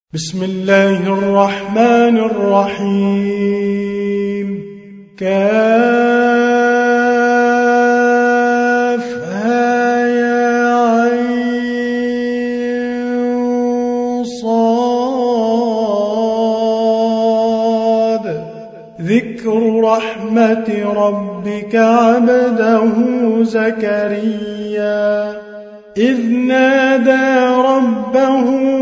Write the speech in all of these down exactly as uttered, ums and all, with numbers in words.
بسم الله الرحمن الرحيم كافها يا عين صاد ذكر رحمة ربك عبده زكريا إذ نادى ربه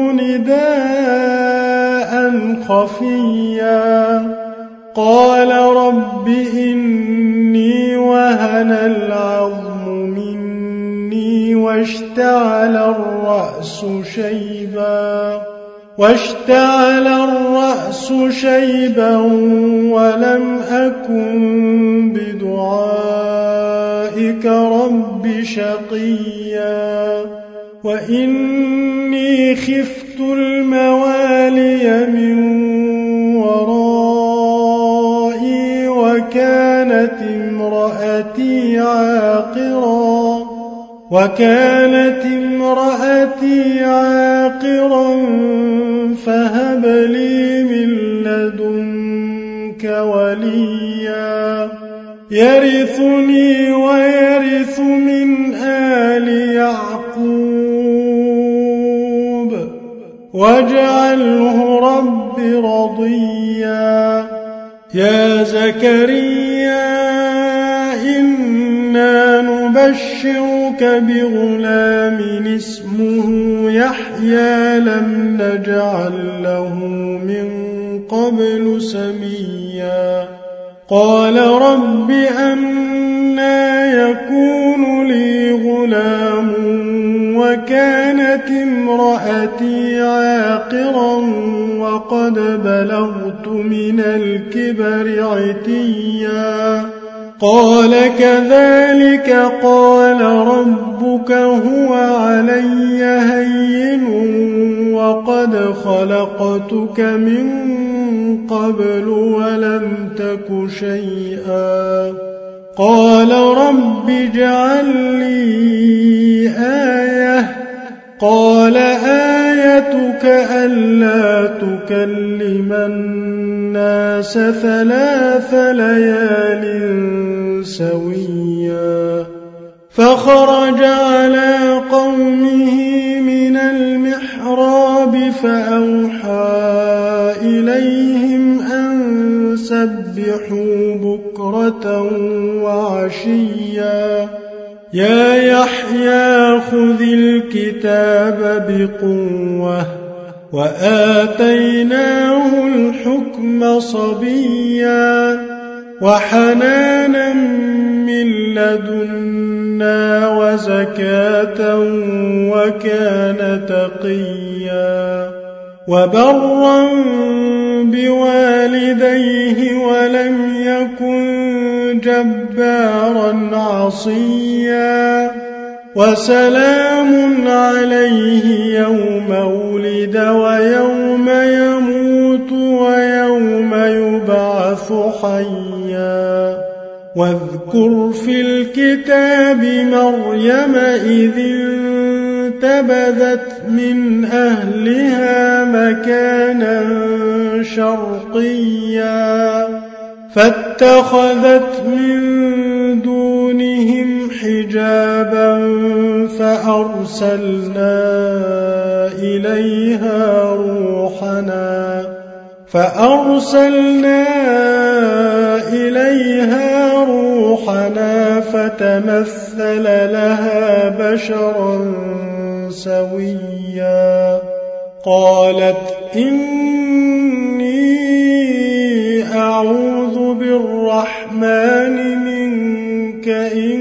نداء خفيا قال رب إني وهن العظم مني واشتعل الرأس شيبا واشتعل الرأس شيبا ولم أكن بدعائك رب شقيا وإني خفت الموالي من ورائي وكانت امرأتي عاقرا وكانت امرأتي عاقرا فهب لي من لدنك وليا يرثني ويرث من آل يعقوب واجعله رب رضيا يا زكريا إنا نبشرك بغلام اسمه يحيى لم نجعل له من قبل سميا قال رب أنى يكون لي غلام وكانت امرأتي عاقرا وقد بلغت من الكبر عتيا قال كذلك قال ربك هو علي هين وقد خلقتك من قبل ولم تك شيئا قال رب اجعل لي آية قال آيتك ألا تكلم الناس ثلاث ليال سويا فخرج على قومه من المحراب فأوحى إليهم أن سبحوا بكرة وعشيا يا يحيى خذ الكتاب بقوة وآتيناه الحكم صبيا وحنانا من لدنا وزكاة وكان تقيا وبرا بوالديه ولم يكن جبارا عصيا وسلام عليه يوم ولد ويوم يموت ويوم يبعث حيا واذكر في الكتاب مريم إذ انتبذت من أهلها مكانا شرقيا فاتخذت من دونهم حجابا فأرسلنا إليها روحنا فأرسلنا إليها روحنا فتمثل لها بشرا سويا قالت إني أعوذ بالرحمن منك إن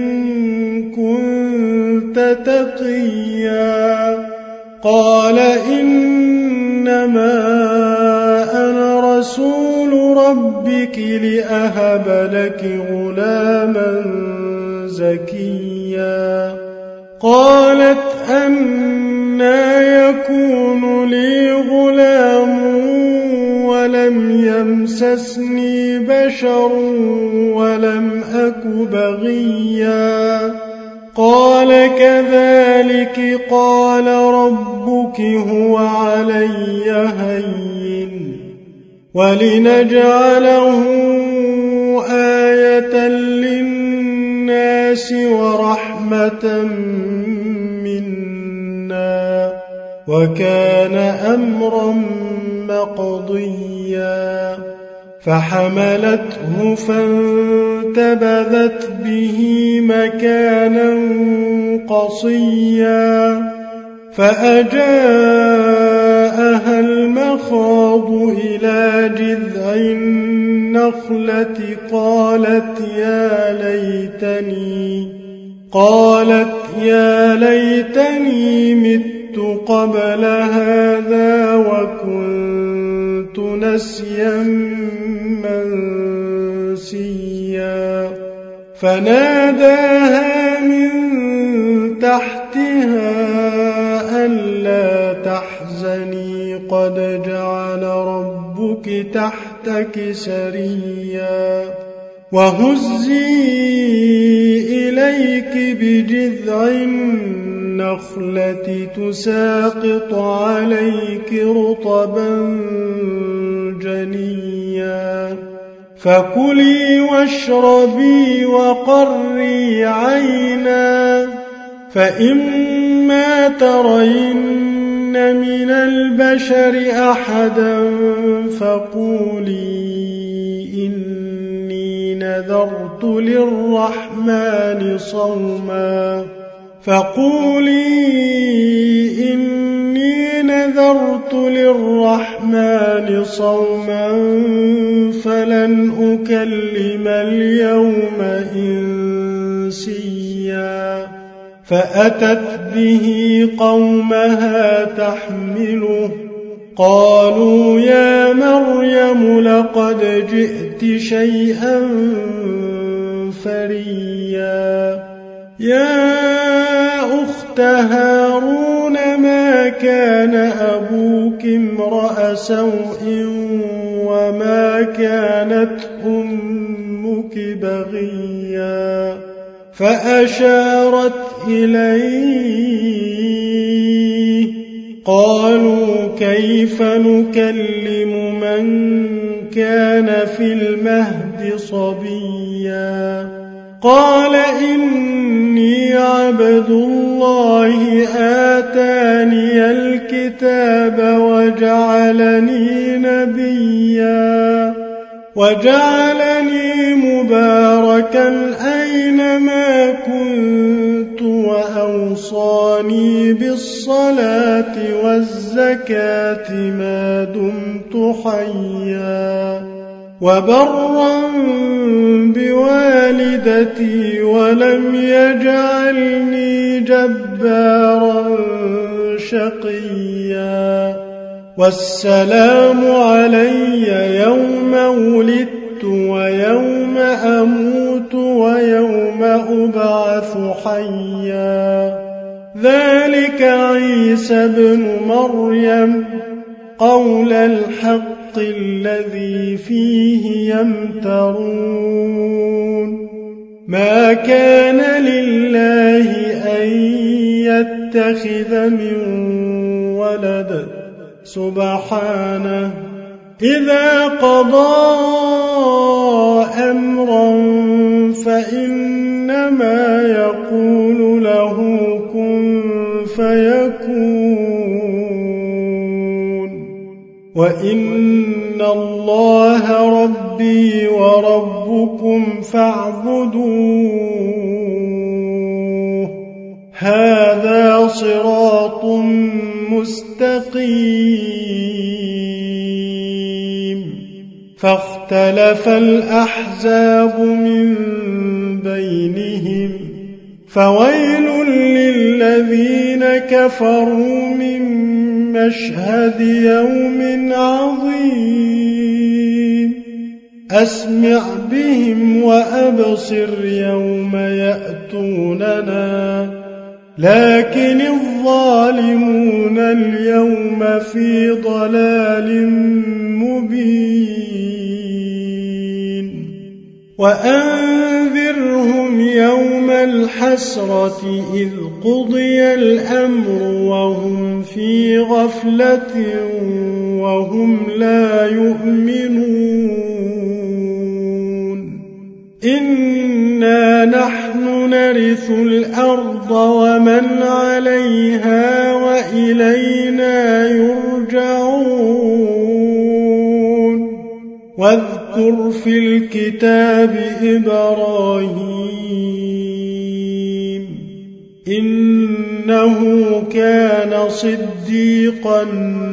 كنت تقيا قال إنما أنا رسول ربك لأهب لك غلاما زكيا قالت أنى يكون لي غلام ولم يمسسني بشر ولم أك بغيا قال كذلك قال ربك هو علي هين ولنجعله آية للناس ورحمة منا وكان أمرا مقضيا فحملته فانتبذت به مكانا قصيا فأجاءها المخاض إلى جذع النخلة قالت يا ليتني قالت يا ليتني مت قبل هذا وكنت نسيا منسيا فناداها من تحتها ألا تحزني قد جعل ربك تحتك سريا وهزي إليك بجذع النخلة تساقط عليك رطبا جنيا فكلي واشربي وقري عينا فإما ترين من البشر أحدا فقولي إني نذرت للرحمن صوما فقولي إني نذرت للرحمن صوما فلن أكلم اليوم إنسيا فأتت به قومها تحمله قالوا يا مريم لقد جئت شيئا فريا يا أخت هارون ما كان أبوك امرأ سوء وما كانت أمك بغيا فأشارت إليه قالوا كيف نكلم من كان في المهد صبيا قال إني عبد الله آتاني الكتاب وجعلني نبيا وجعلني مباركا أينما كنت وأوصاني بالصلاة والزكاة ما دمت حيا وبرا بوالدتي ولم يجعلني جبارا شقيا والسلام علي يوم ولدت ويوم أموت ويوم أبعث حيا ذلك عيسى ابن مريم قول الحق الذي فيه يمترون ما كان لله أن يتخذ من ولد سبحانه إذا قضى أمرا فإنما يقول له كن فيكون وإن الله ربي وربكم فاعبدوه هذا صراط مستقيم فاختلف الأحزاب من بينهم فويل للذين كفروا من مشهد يوم عظيم أسمع بهم وأبصر يوم يأتوننا لكن الظالمون اليوم في ضلال مبين وأنذر وأنذرهم يوم الحسرة إذ قضي الأمر وهم في غفلة وهم لا يؤمنون إنا نحن نرث الأرض ومن عليها وإلينا يرجعون واذكر في الكتاب إبراهيم إنه كان صديقا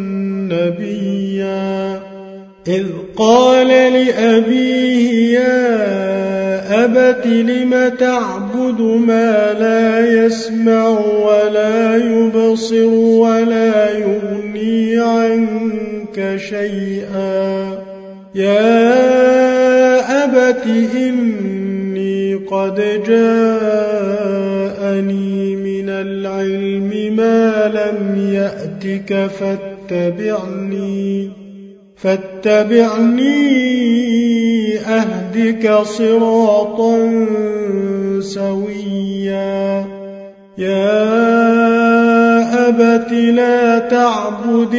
نبيا إذ قال لأبيه يا أبت لم تعبد ما لا يسمع ولا يبصر ولا يغني عنك شيئا يا أبت إني قد جاءني من العلم ما لم يأتك فاتبعني فاتبعني أهدك صراطا سويا يا أبت لا تعبد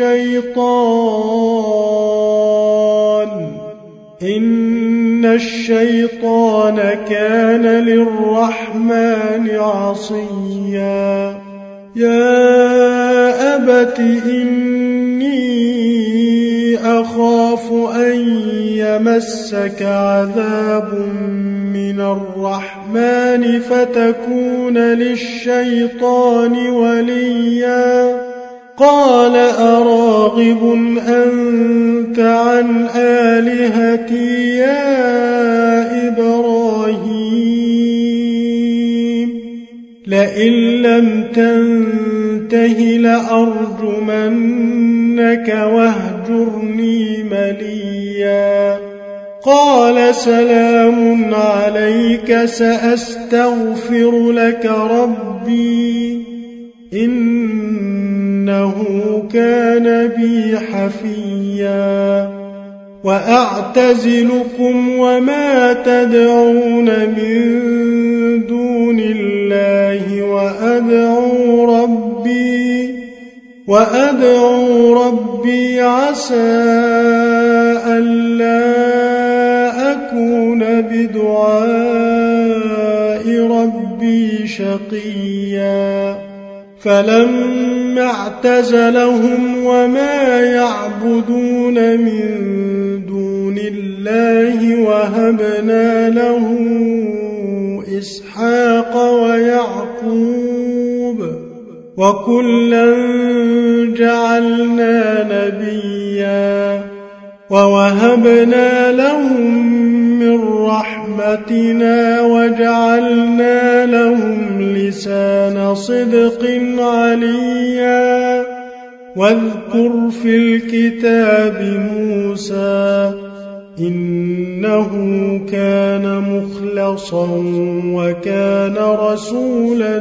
الشيطان إن الشيطان كان للرحمن عصيا يا أبت إني أخاف أن يمسك عذاب من الرحمن فتكون للشيطان وليا قال أراغب أنت عن آلهتي يا إبراهيم لئن لم تنته لأرجمنك واهجرني مليا قال سلام عليك سأستغفر لك ربي إنه كان بي حفيا وأعتزلكم وما تدعون من دون الله وأدعو ربي وأدعو ربي عسى ألا أكون بدعاء ربي شقيا فلما اعتزلهم وما يعبدون من دون الله وهبنا له إسحاق ويعقوب وكلا جعلنا نبيا ووهبنا لهم من رحمتنا وجعلنا لهم لسان صدق عليا واذكر في الكتاب موسى إنه كان مخلصا وكان رسولا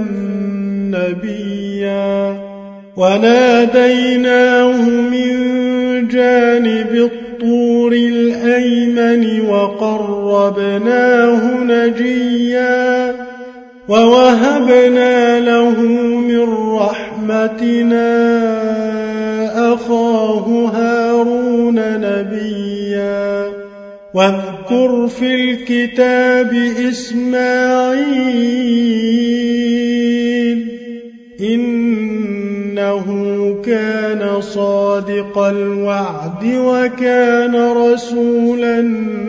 نبيا وناديناه من جانب الطور الأيمن وقربناه نجيا ووهبنا له من رحمتنا أخاه هارون نبيا واذكر في الكتاب إسماعيل إنه كان صادق الوعد وكان رسولا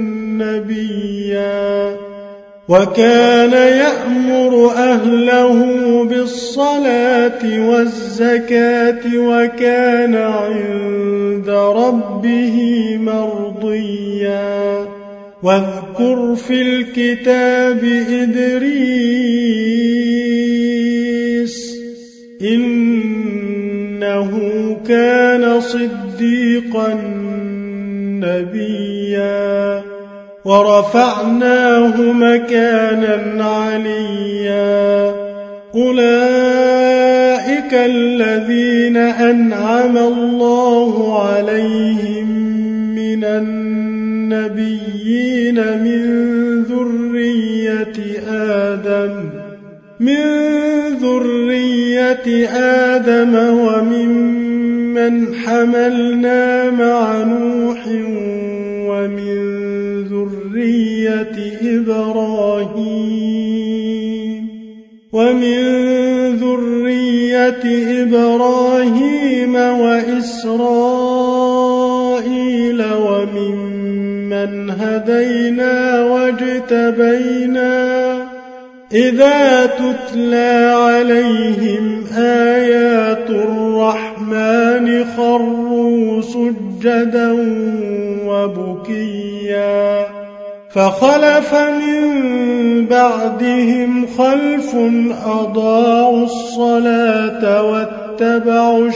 نبيا وكان يأمر أهله بالصلاة والزكاة وكان عند ربه مرضيا واذكر في الكتاب إدريس إنه كان صديقا نبيا ورفعناه مكانا عليا أولئك الذين أنعم الله عليهم من النبيين من ذرية من ذرية آدم وممن حملنا مع نوح ومن ذرية إبراهيم ومن ذرية إبراهيم وإسرائيل وممن هدينا واجتبينا إذا تتلى عليهم آيات الرحمن خروا سجدا وبكيا فخلف من بعدهم خلف أضاعوا الصلاة واتبعوا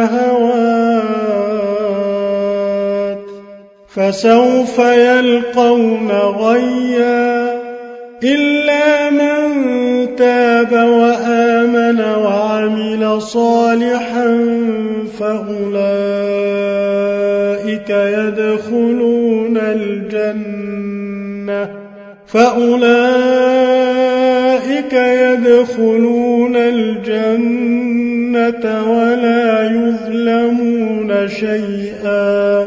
الشهوات فسوف يلقون غيا إلا من تاب وآمن وعمل صالحا فأولئك يدخلون الجنة فأولئك يدخلون الجنة ولا يظلمون شيئا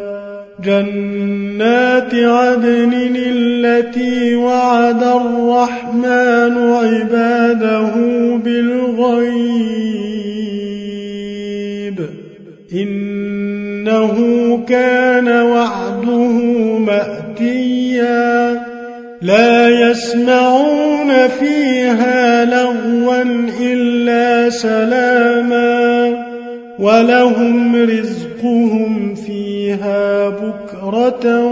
جنات عدن التي وعد الرحمن عباده بالغيب إنه كان وعده مأتيا لا يسمعون فيها لغوا إلا سلاما ولهم رزقهم فيها بكرة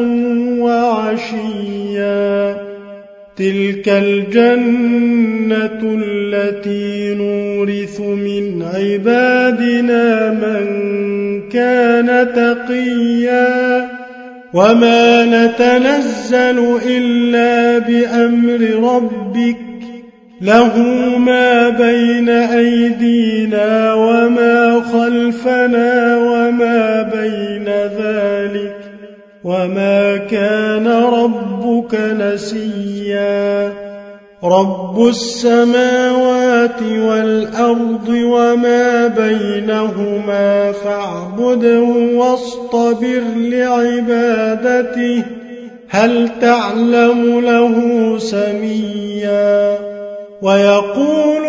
وعشيا تلك الجنة التي نورث من عبادنا من كان تقيا وما نتنزل إلا بأمر ربك له ما بين أيدينا وما خلفنا وما بين ذلك وما كان ربك نسيا رب السماوات والأرض وما بينهما فاعبده واصطبر لعبادته هل تعلم له سميا ويقول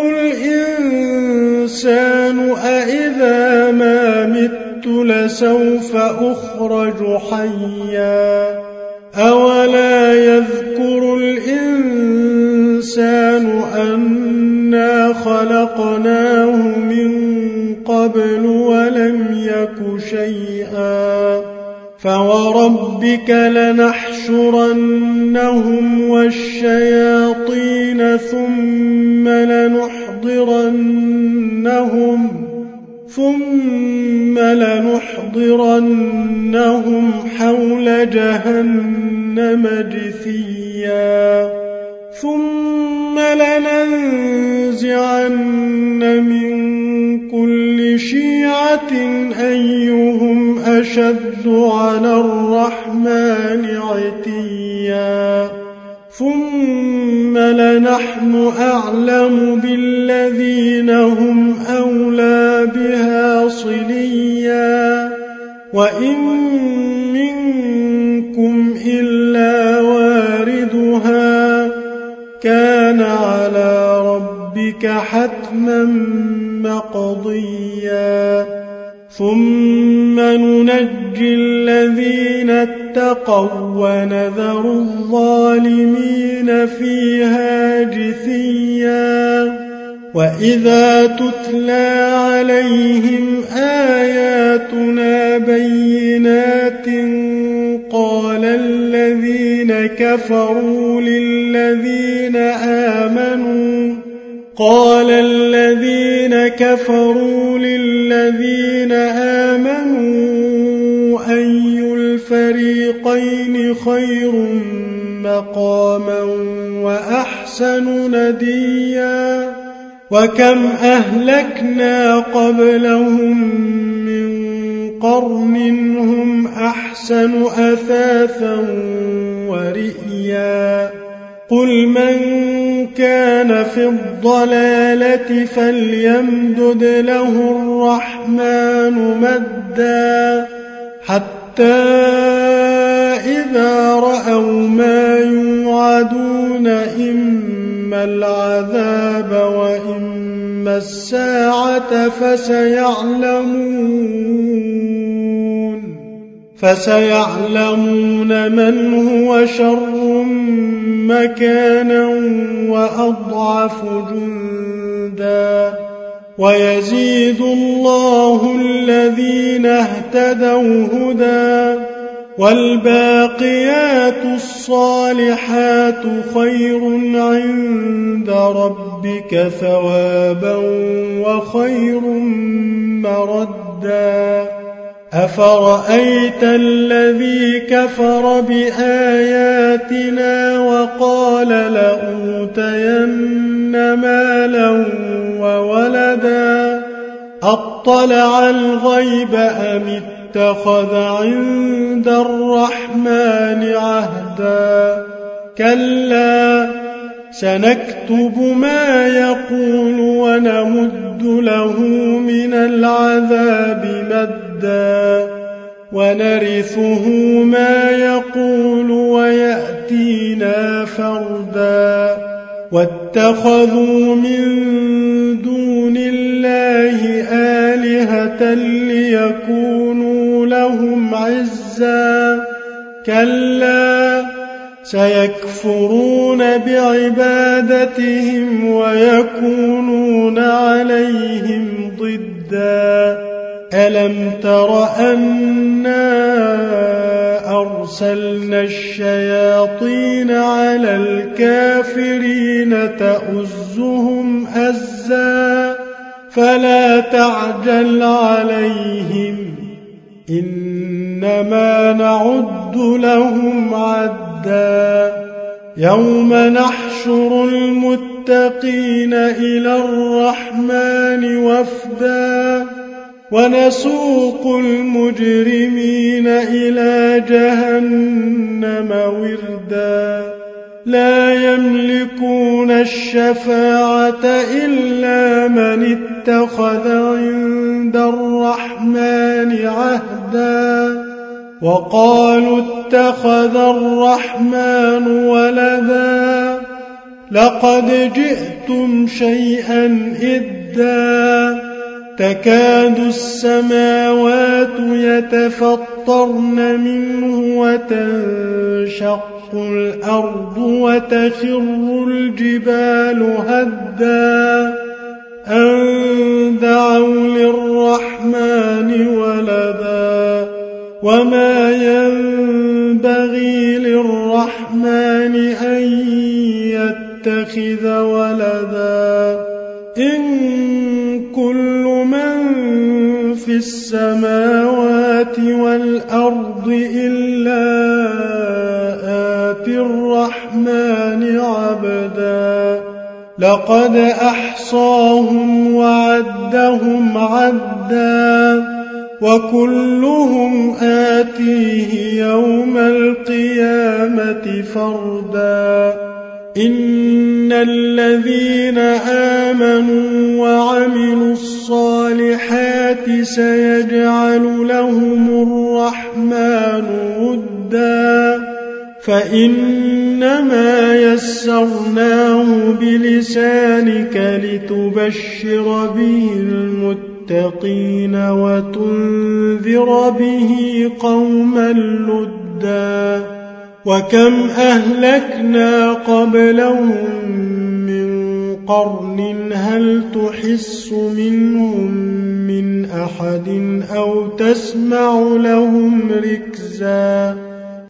الإنسان أإذا ما مت لسوف أخرج حيا أولا يذكر الإنسان أنا خلقناه من قبل ولم يك شيئا فوربك لنحشرنهم والشياطين ثم لنحضرنهم ثم لنحضرنهم حول جهنم جثيا ثم لننزعن من كل شيعة أيهم أشد على الرحمن عتيا ثم لنحن أعلم بالذين هم أولى بها صليا وإن منكم إلا واردها كان على ربك حتما مقضيا ثم ننجي الذين اتقوا ونذر الظالمين فيها جثيا وإذا تتلى عليهم آياتنا بينات قال الذين كفروا للذين آمنوا قال الذين كفروا للذين آمنوا أي الفريقين خير مقاما وأحسن نديا وكم أهلكنا قبلهم من قرن هم أحسن أثاثا ورئيا قل من كان في الضلالة فليمدد له الرحمن مدا حتى إذا رأوا ما يوعدون إما العذاب وإما الساعة فسيعلمون فسيعلمون من هو شر مكانا وأضعف جندا ويزيد الله الذين اهتدوا هدى والباقيات الصالحات خير عند ربك ثوابا وخير مردا أفرأيت الذي كفر بآياتنا وقال لأوتين مالا وولدا أطلع الغيب أم اتخذ عند الرحمن عهدا كلا سنكتب ما يقول ونمد له من العذاب مدا ونرثه ما يقول ويأتينا فردا واتخذوا من دون الله آلهة ليكونوا لهم عزا كلا سيكفرون بعبادتهم ويكونون عليهم ضدا ألم تر أنا أرسلنا الشياطين على الكافرين تؤزهم أزا فلا تعجل عليهم إنما نعد لهم عدا يوم نحشر المتقين إلى الرحمن وفدا ونسوق المجرمين إلى جهنم وردا لا يملكون الشفاعة إلا من اتخذ عند الرحمن عهدا وقالوا اتخذ الرحمن ولدا لقد جئتم شيئا إدا تكاد السماوات يتفطرن منه وتنشق الأرض وتخر الجبال هدا أن دعوا للرحمن ولدا وما ينبغي للرحمن أن يتخذ ولدا إن كل من في السماوات والأرض إلا آتي الرحمن عبدا لقد أحصاهم وعدهم عدا وكلهم آتيه يوم القيامة فردا إن الذين آمنوا وعملوا الصالحات سيجعل لهم الرحمن ودا فإنما يسرناه بلسانك لتبشر به المتقين وتنذر به قوما لدا وكم أهلكنا قبلهم من قرن هل تحس منهم من أحد أو تسمع لهم ركزا